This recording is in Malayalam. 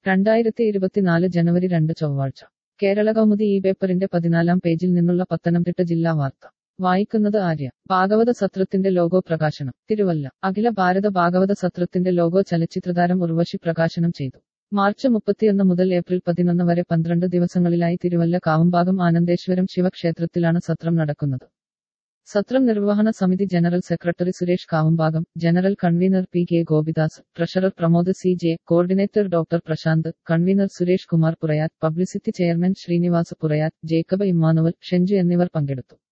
2024 ജനുവരി 2 ചൊവ്വാഴ്ച കേരള കൗമുദി ഈ പേപ്പറിന്റെ 14-ാം പേജിൽ നിന്നുള്ള പത്തനംതിട്ട ജില്ലാ വാർത്ത വായിക്കുന്നത് ആര്യ. ഭാഗവത സത്രത്തിന്റെ ലോഗോ പ്രകാശനം. തിരുവല്ല. അഖില ഭാരത ഭാഗവത സത്രത്തിന്റെ ലോഗോ ചലച്ചിത്രതാരം ഉർവശി പ്രകാശനം ചെയ്തു. മാർച്ച് 31 മുതൽ ഏപ്രിൽ 11 വരെ 12 ദിവസങ്ങളിലായി തിരുവല്ല കാവുംഭാഗം ആനന്ദേശ്വരം ശിവക്ഷേത്രത്തിലാണ് സത്രം നടക്കുന്നത്. സത്രം നിർവഹണ സമിതി general secretary Suresh Kavumbhagam, general convener P K Gopidas, treasurer Pramod C J, coordinator doctor Prasanth, convener Suresh Kumar Purayatt, publicity chairman Sreenivas Purayatt, Jacob Emmanuel, Shenju എന്നിവർ പങ്കെടുത്തു.